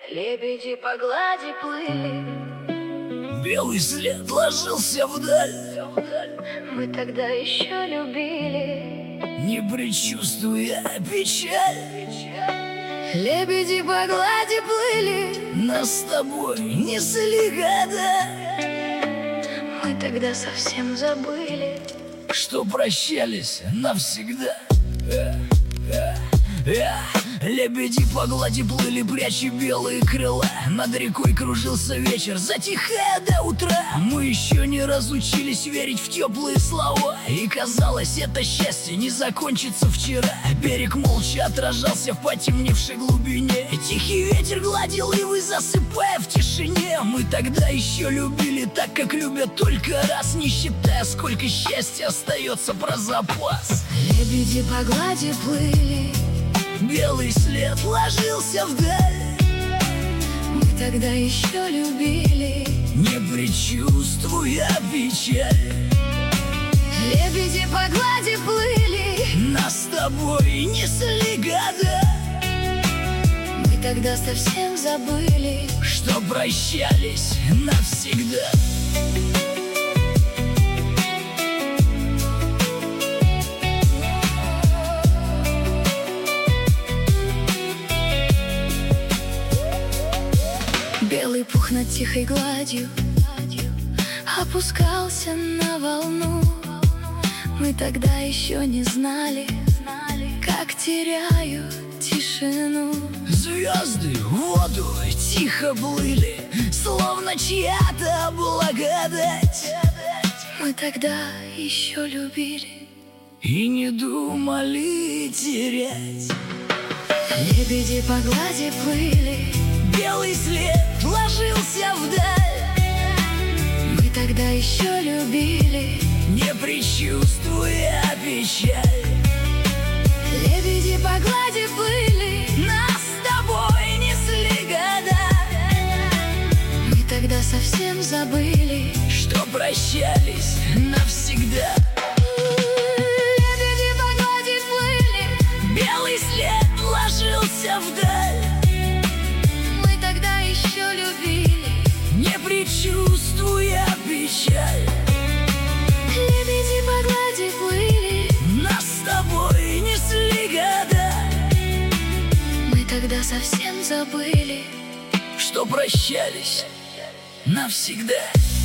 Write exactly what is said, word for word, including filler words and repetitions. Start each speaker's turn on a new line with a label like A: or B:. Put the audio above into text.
A: Лебеди по глади плыли,
B: белый след ложился вдаль.
A: мы тогда еще любили,
B: не предчувствуя печаль.
A: Лебеди по глади плыли,
B: нас с тобой несли года.
A: мы тогда совсем забыли,
B: что прощались навсегда. э, э, э. Лебеди по глади плыли, пряча белые крыла. Над рекой кружился вечер, затихая до утра. Мы еще не разучились верить в теплые слова, и казалось, это счастье не закончится вчера. Берег молча отражался в потемневшей глубине. Тихий ветер гладил ивы, засыпая в тишине. Мы тогда еще любили так, как любят только раз, не считая, сколько счастья остается про запас.
A: Лебеди по глади плыли,
B: белый след ложился вдаль.
A: мы тогда еще любили,
B: не предчувствуя печаль.
A: Лебеди по глади плыли,
B: нас с тобой несли года.
A: мы тогда совсем забыли,
B: что прощались навсегда.
A: белый пух над тихой гладью опускался на волну. Мы тогда еще не знали, как теряю тишину.
B: Звезды в воду тихо плыли, словно чья-то благодать.
A: Мы тогда еще любили
B: и не думали терять.
A: Лебеди по глади плыли,
B: белый след ложился вдаль.
A: мы тогда еще любили,
B: не предчувствуя печаль.
A: Лебеди по глади плыли,
B: нас с тобой несли года.
A: мы тогда совсем забыли,
B: что прощались навсегда.
A: Лебеди по глади плыли,
B: белый след ложился вдаль.
A: мы тогда еще любили,
B: не предчувствуя печаль.
A: Лебеди по глади плыли,
B: нас с тобой несли года.
A: мы тогда совсем забыли,
B: что прощались навсегда.